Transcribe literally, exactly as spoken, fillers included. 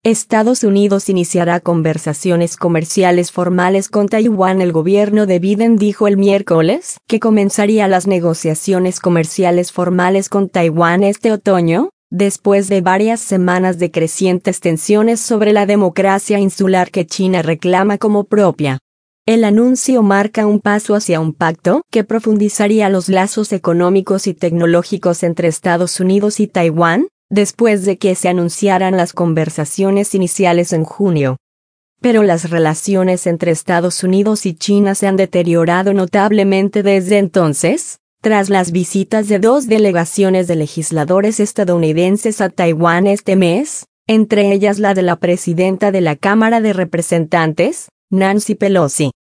Estados Unidos iniciará conversaciones comerciales formales con Taiwán. El gobierno de Biden dijo el miércoles que comenzaría las negociaciones comerciales formales con Taiwán este otoño, después de varias semanas de crecientes tensiones sobre la democracia insular que China reclama como propia. El anuncio marca un paso hacia un pacto que profundizaría los lazos económicos y tecnológicos entre Estados Unidos y Taiwán, después de que se anunciaran las conversaciones iniciales en junio. Pero las relaciones entre Estados Unidos y China se han deteriorado notablemente desde entonces, tras las visitas de dos delegaciones de legisladores estadounidenses a Taiwán este mes, entre ellas la de la presidenta de la Cámara de Representantes, Nancy Pelosi.